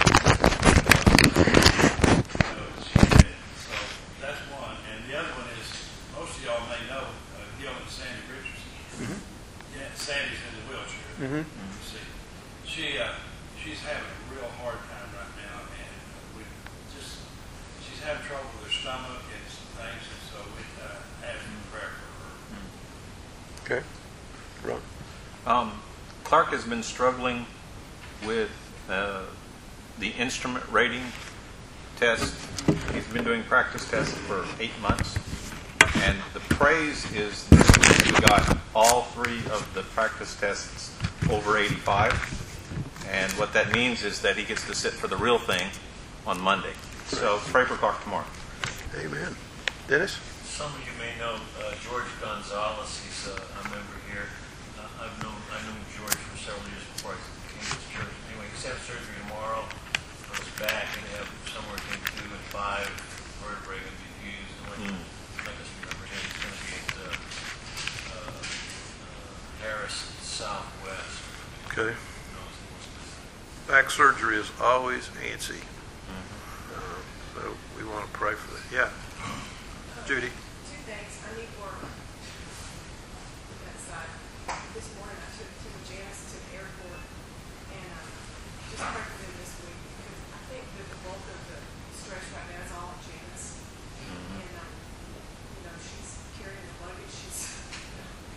So she did. So that's one. And the other one is, most of y'all may know, uh, Gil and Sandy Richardson. Yeah, Sandy's in the wheelchair. Mm-hmm. You see, she uh, she's having a real hard time right now, and uh, we just she's having trouble with her stomach and some things, and so we uh, asking prayer for her. Okay. Ron. Um, Clark has been struggling with uh, the instrument rating test. He's been doing practice tests for eight months. And the praise is this week he got all three of the practice tests over eighty-five. And what that means is that he gets to sit for the real thing on Monday. So pray for Clark tomorrow. Amen. Dennis? Some of you may know uh, George Gonzalez. He's uh, a member here. Uh, I've known I knew George for several years before I came to this church. Anyway, he's having surgery tomorrow on his back, and they have somewhere between two and five vertebrae going to be fused. And like, Mm. like us remember him, he's going to be at uh, uh, uh, Harris Southwest. Okay. Who knows what's this? Back surgery is always antsy. Uh, so we want to pray for that. Yeah. Judy? Two things. I need work. That's, uh, this morning I took Tim and Janice to the airport, and uh, just pray for them this week, because I think that the bulk of the stress right now is all on Janice. And, um, you know, she's carrying the luggage. She's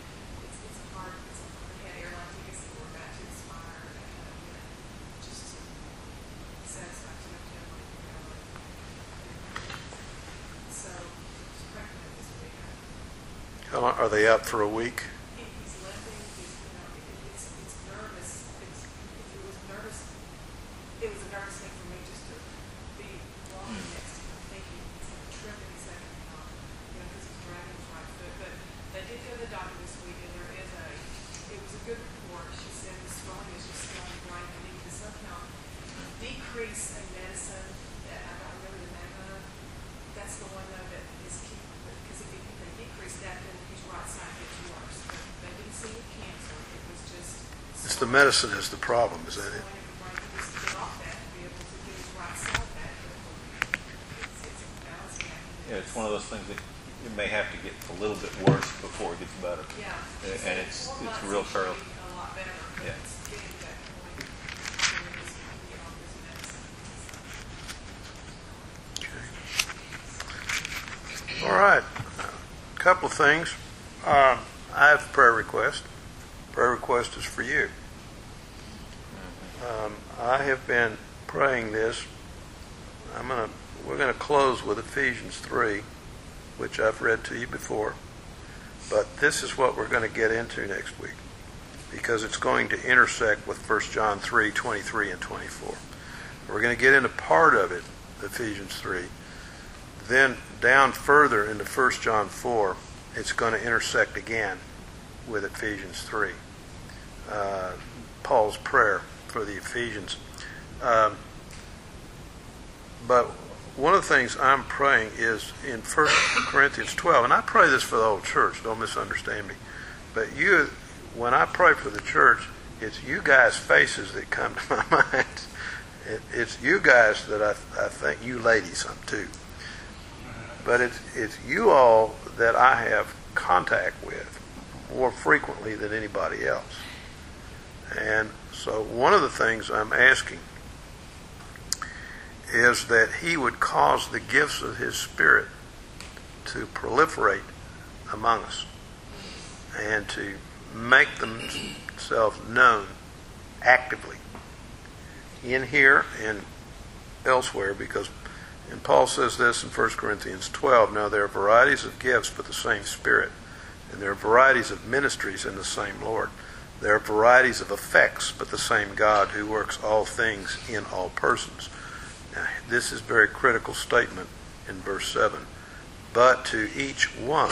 Why, are they out for a week? He, he's limping, he's, you know, it, it's, it's nervous. It's, it was nervous. It was a nervous thing for me just to be walking next to him, thinking he's going to trip any second, um, you know, because he's dragging his right foot. But they did go to the doctor this week, and there is a, it was a good report. She said the swelling is just still on the right. They need to somehow decrease a medicine that I don't remember the name of. That's the one though that is keep, because if, if they decrease that, then his right side gets worse. But they didn't see any cancer. It was just. It's the medicine is the problem, is that it? Swelling of the brain. He needs to get off that to be able to get his right side back. But it's, it's a balancing act. Yeah, it's one of those things that it may have to get a little bit worse before it gets better. Yeah. Uh, and it's Four it's months real it should terrible. be a lot better, but Yeah. it's getting to that point where he needs to get off his medicine. All right. A couple of things. Um, I have a prayer request. Prayer request is for you. Um, I have been praying this. I'm gonna. We're going to close with Ephesians three, which I've read to you before. But this is what we're going to get into next week, because it's going to intersect with First John three, twenty-three and twenty-four. We're going to get into part of it, Ephesians three. Then down further into First John four, it's going to intersect again with Ephesians three. Uh, Paul's prayer for the Ephesians. Um, but one of the things I'm praying is in First Corinthians twelve, and I pray this for the whole church, don't misunderstand me. But you, when I pray for the church, it's you guys' faces that come to my mind. It, it's you guys that I, I think, you ladies, some too. But it's it's you all that I have contact with more frequently than anybody else. And so one of the things I'm asking is that he would cause the gifts of his Spirit to proliferate among us and to make themselves known actively in here and elsewhere, because and Paul says this in First Corinthians twelve, now there are varieties of gifts, but the same Spirit. And there are varieties of ministries in the same Lord. There are varieties of effects, but the same God who works all things in all persons. Now, this is a very critical statement in verse seven. But to each one,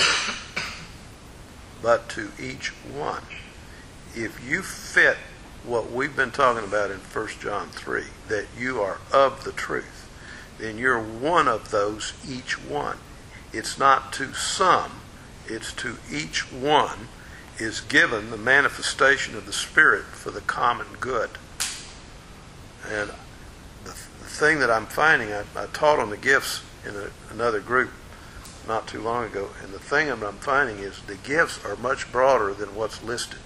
but to each one, if you fit what we've been talking about in First John three, that you are of the truth, then you're one of those, each one. It's not to some, it's to each one is given the manifestation of the Spirit for the common good. And the, the thing that I'm finding, I, I taught on the gifts in a, another group not too long ago, and the thing that I'm finding is the gifts are much broader than what's listed.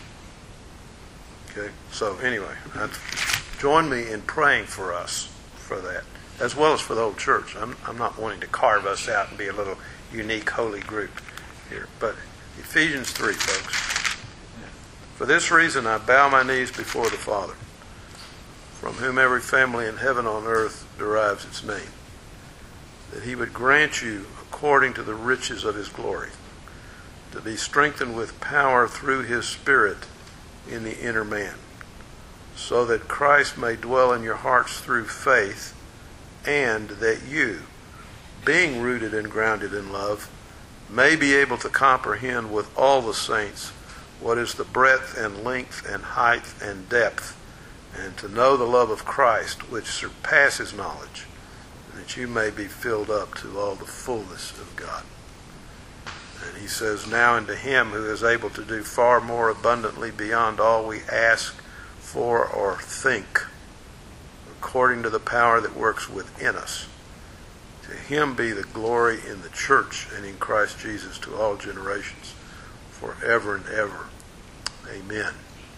Okay, so anyway, that's, join me in praying for us for that, as well as for the whole church. I'm, I'm not wanting to carve us out and be a little unique holy group here. But Ephesians three, folks. For this reason I bow my knees before the Father, from whom every family in heaven on earth derives its name, that he would grant you, according to the riches of his glory, to be strengthened with power through his Spirit in the inner man, so that Christ may dwell in your hearts through faith, and that you, being rooted and grounded in love, may be able to comprehend with all the saints what is the breadth and length and height and depth, and to know the love of Christ, which surpasses knowledge, that you may be filled up to all the fullness of God. And he says, now unto him who is able to do far more abundantly beyond all we ask for or think, according to the power that works within us. To him be the glory in the church and in Christ Jesus to all generations, forever and ever. Amen.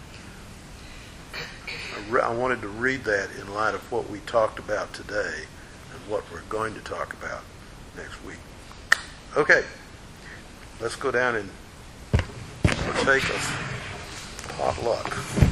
I, re- I wanted to read that in light of what we talked about today and what we're going to talk about next week. Okay, let's go down and partake of potluck.